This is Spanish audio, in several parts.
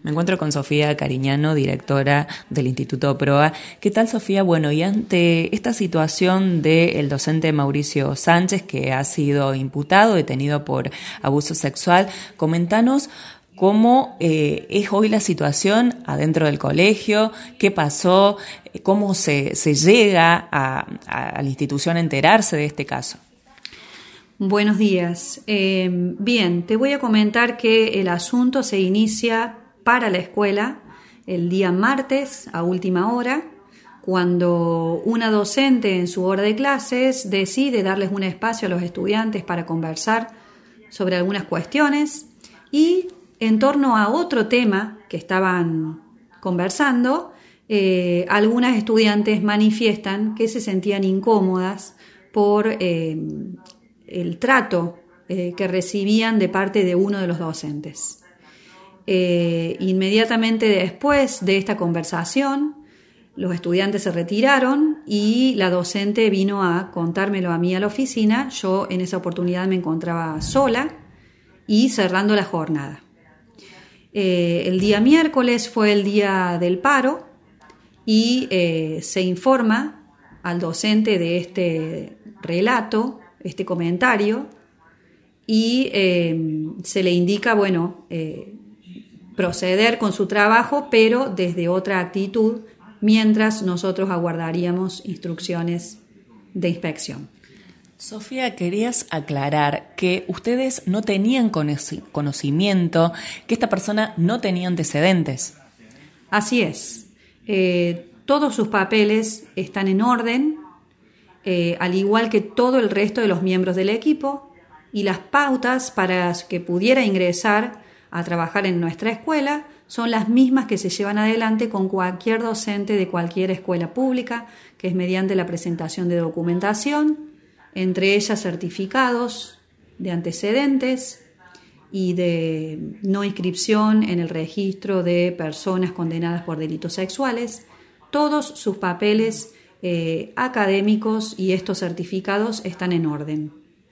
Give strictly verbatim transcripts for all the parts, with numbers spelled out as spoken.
Me encuentro con Sofía Cariñano, directora del Instituto PROA. ¿Qué tal, Sofía? Bueno, y ante esta situación del docente Mauricio Sánchez, que ha sido imputado, detenido por abuso sexual, comentanos cómo eh, es hoy la situación adentro del colegio, qué pasó, cómo se, se llega a, a, a la institución a enterarse de este caso. Buenos días. Eh, bien, te voy a comentar que el asunto se inicia para la escuela el día martes a última hora, cuando una docente en su hora de clases decide darles un espacio a los estudiantes para conversar sobre algunas cuestiones y en torno a otro tema que estaban conversando, eh, algunas estudiantes manifiestan que se sentían incómodas por eh, el trato eh, que recibían de parte de uno de los docentes. Eh, inmediatamente después de esta conversación, los estudiantes se retiraron y la docente vino a contármelo a mí a la oficina. Yo en esa oportunidad me encontraba sola y cerrando la jornada. Eh, el día miércoles fue el día del paro y eh, se informa al docente de este relato, este comentario, y eh, se le indica, bueno, eh, proceder con su trabajo, pero desde otra actitud, mientras nosotros aguardaríamos instrucciones de inspección. Sofía, querías aclarar que ustedes no tenían conocimiento, que esta persona no tenía antecedentes. Así es. Eh, todos sus papeles están en orden, eh, al igual que todo el resto de los miembros del equipo, y las pautas para que pudiera ingresar a trabajar en nuestra escuela son las mismas que se llevan adelante con cualquier docente de cualquier escuela pública, que es mediante la presentación de documentación, entre ellas certificados de antecedentes y de no inscripción en el registro de personas condenadas por delitos sexuales. Todos sus papeles eh, académicos y estos certificados están en orden.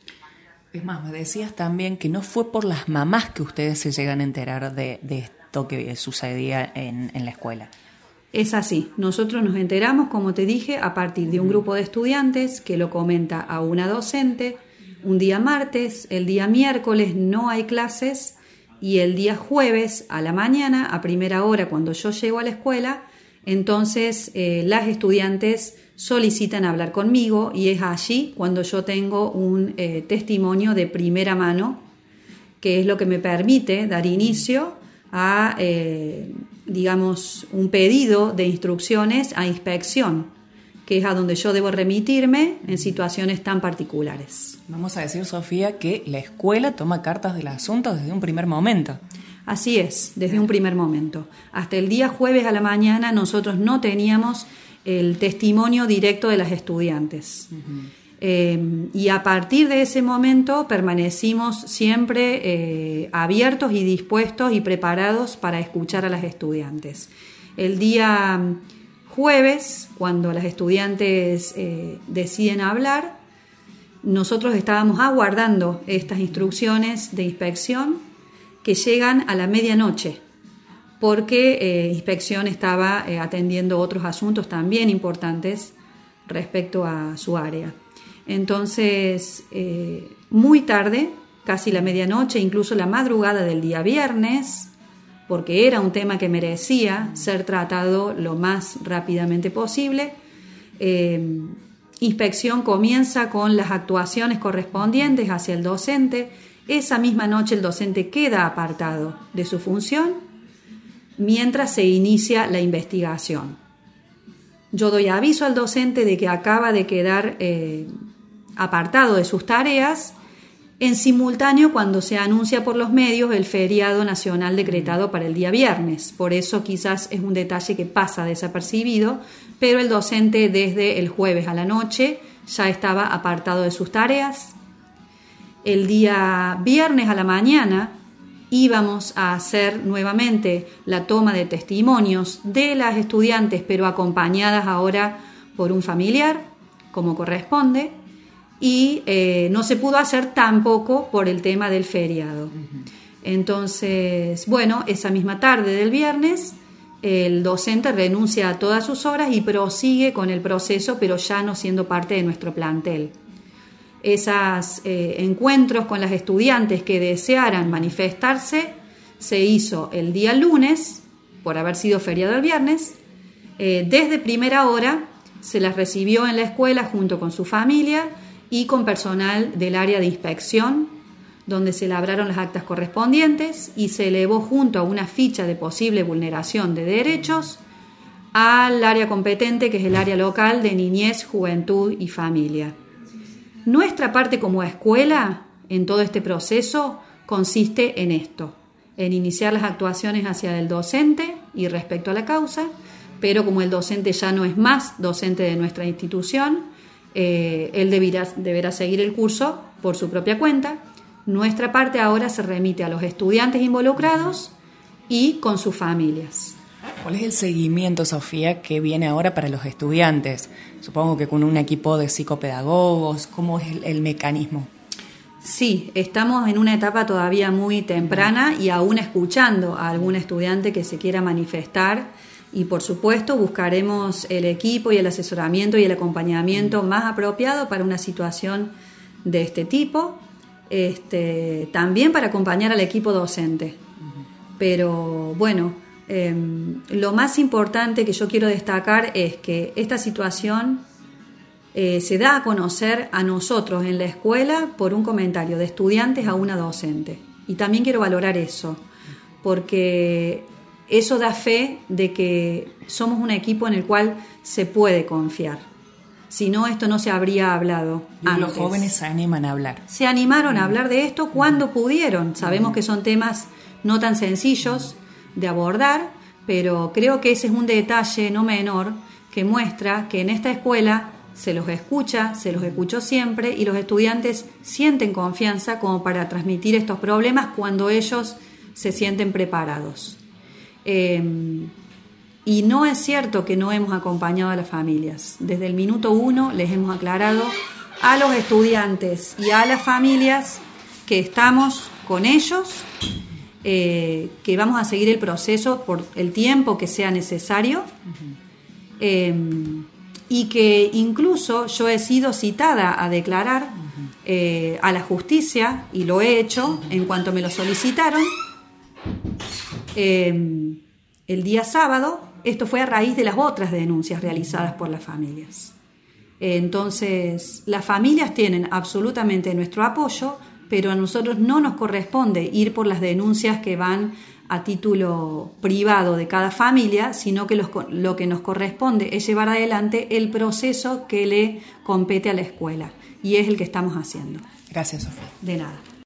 Es más, me decías también que no fue por las mamás que ustedes se llegan a enterar de, de esto que sucedía en, en la escuela. Es así. Nosotros nos enteramos, como te dije, a partir de un grupo de estudiantes que lo comenta a una docente. Un día martes, el día miércoles no hay clases y el día jueves a la mañana, a primera hora, cuando yo llego a la escuela, entonces eh, las estudiantes solicitan hablar conmigo y es allí cuando yo tengo un eh, testimonio de primera mano, que es lo que me permite dar inicio a, eh, digamos, un pedido de instrucciones a inspección, que es a donde yo debo remitirme en situaciones tan particulares. Vamos a decir, Sofía, que la escuela toma cartas del asunto desde un primer momento. Así es, desde un primer momento. Hasta el día jueves a la mañana nosotros no teníamos el testimonio directo de las estudiantes. Uh-huh. Eh, y a partir de ese momento permanecimos siempre eh, abiertos y dispuestos y preparados para escuchar a las estudiantes. El día jueves, cuando las estudiantes eh, deciden hablar, nosotros estábamos aguardando estas instrucciones de inspección que llegan a la medianoche, porque eh, inspección estaba eh, atendiendo otros asuntos también importantes respecto a su área. Entonces, eh, muy tarde, casi la medianoche, incluso la madrugada del día viernes, porque era un tema que merecía ser tratado lo más rápidamente posible, eh, inspección comienza con las actuaciones correspondientes hacia el docente. Esa misma noche el docente queda apartado de su función mientras se inicia la investigación. Yo doy aviso al docente de que acaba de quedar eh, apartado de sus tareas en simultáneo cuando se anuncia por los medios el feriado nacional decretado para el día viernes. Por eso quizás es un detalle que pasa desapercibido, pero el docente desde el jueves a la noche ya estaba apartado de sus tareas. El día viernes a la mañana íbamos a hacer nuevamente la toma de testimonios de las estudiantes, pero acompañadas ahora por un familiar, como corresponde, y eh, no se pudo hacer tampoco por el tema del feriado. Uh-huh. Entonces, bueno, esa misma tarde del viernes, el docente renuncia a todas sus horas y prosigue con el proceso, pero ya no siendo parte de nuestro plantel. Esos eh, encuentros con las estudiantes que desearan manifestarse se hizo el día lunes, por haber sido feriado el viernes. Eh, desde primera hora se las recibió en la escuela junto con su familia y con personal del área de inspección, donde se labraron las actas correspondientes y se elevó junto a una ficha de posible vulneración de derechos al área competente, que es el área local de niñez, juventud y familia. Nuestra parte como escuela en todo este proceso consiste en esto, en iniciar las actuaciones hacia el docente y respecto a la causa, pero como el docente ya no es más docente de nuestra institución, eh, él deberá, deberá seguir el curso por su propia cuenta. Nuestra parte ahora se remite a los estudiantes involucrados y con sus familias. ¿Cuál es el seguimiento, Sofía, que viene ahora para los estudiantes? Supongo que con un equipo de psicopedagogos. ¿Cómo es el, el mecanismo? Sí, estamos en una etapa todavía muy temprana y aún escuchando a algún estudiante que se quiera manifestar, y por supuesto buscaremos el equipo y el asesoramiento y el acompañamiento más apropiado para una situación de este tipo. Este, también para acompañar al equipo docente. Pero bueno, eh, lo más importante que yo quiero destacar es que esta situación eh, se da a conocer a nosotros en la escuela por un comentario de estudiantes a una docente. Y también quiero valorar eso, porque eso da fe de que somos un equipo en el cual se puede confiar. Si no, esto no se habría hablado y antes. Los jóvenes se animan a hablar. Se animaron a hablar de esto cuando pudieron. Sabemos que son temas no tan sencillos de abordar, pero creo que ese es un detalle no menor que muestra que en esta escuela se los escucha, se los escuchó siempre y los estudiantes sienten confianza como para transmitir estos problemas cuando ellos se sienten preparados. Eh, Y no es cierto que no hemos acompañado a las familias. Desde el minuto uno les hemos aclarado a los estudiantes y a las familias que estamos con ellos, eh, que vamos a seguir el proceso por el tiempo que sea necesario, eh, y que incluso yo he sido citada a declarar eh, a la justicia, y lo he hecho en cuanto me lo solicitaron, eh, el día sábado. Esto fue a raíz de las otras denuncias realizadas por las familias. Entonces, las familias tienen absolutamente nuestro apoyo, pero a nosotros no nos corresponde ir por las denuncias que van a título privado de cada familia, sino que los, lo que nos corresponde es llevar adelante el proceso que le compete a la escuela, y es el que estamos haciendo. Gracias, Sofía. De nada.